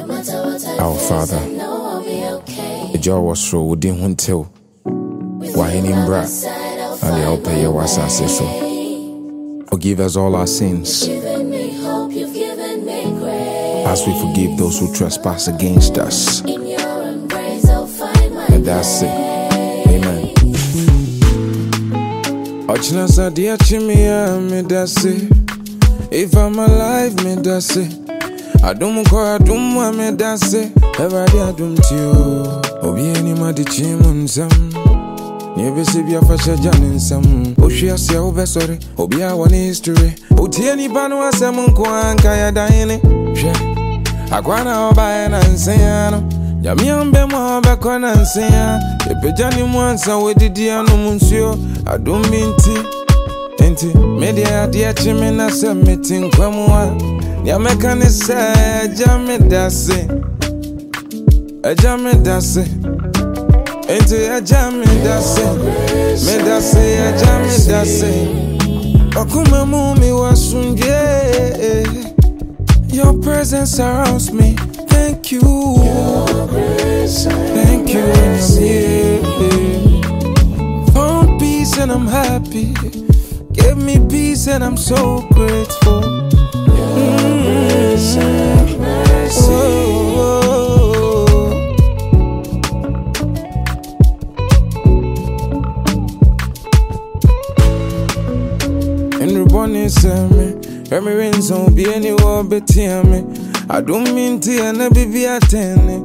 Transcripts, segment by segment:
Our Father, the jaw was so wouldn't want to. Why in bra and the help your was so. Forgive us all our sins as we forgive those who trespass against us. And that's it. Amen. Ochnasa dear Chimia, me that's it. If I'm alive, me that's it. I don't call, me that's it. Everybody I don't you. Obi any madi chimunsam. Never see be a fashion janin some. Oshia see over sorry. Obi a one history. Oti any banu asamun kwan kaya daine. Akwana oba ena nseyano. Yamiambe mo bakona nseya. Epejani mwansa wedidi anu munsio. Adumbinti. Enti media dia chimena se meeting kwamwa. Nyameka ne se jame dase. Ejame dase. Enti ejame dase. Me dase ejame dase. Okuma mumi wasunge. Your presence surrounds me. Thank you. Thank you. Found peace and I'm happy. Give me peace and I'm so grateful. And reborn is me. Every rains won't be anywhere but me. I don't mean to and I be attending.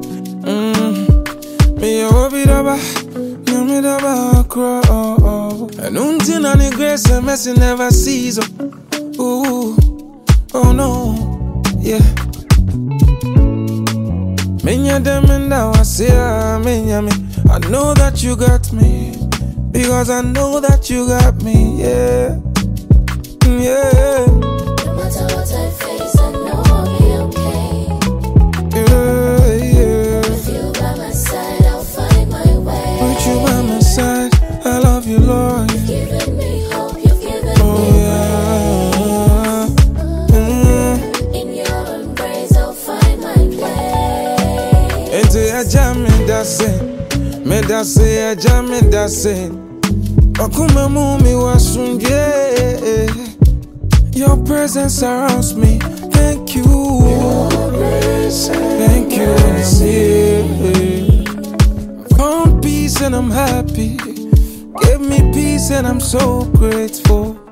Me obi daba, me daba cry. And until any grace and mercy never sees. Ooh, oh no, yeah. Menya dem and now I say, menya me. I know that you got me because I know that you got me, yeah, yeah. No matter what I face, I know I'll be okay. With you by my side, I'll find my way. With you by my side, I love you, Lord. You've given me hope, you've given me grace. In your embrace, I'll find my way. Ente aja me dase, aja me dase. Okuma mumi wasunge. Your presence surrounds me. Thank you. Thank you. Found peace and I'm happy. Give me peace and I'm so grateful.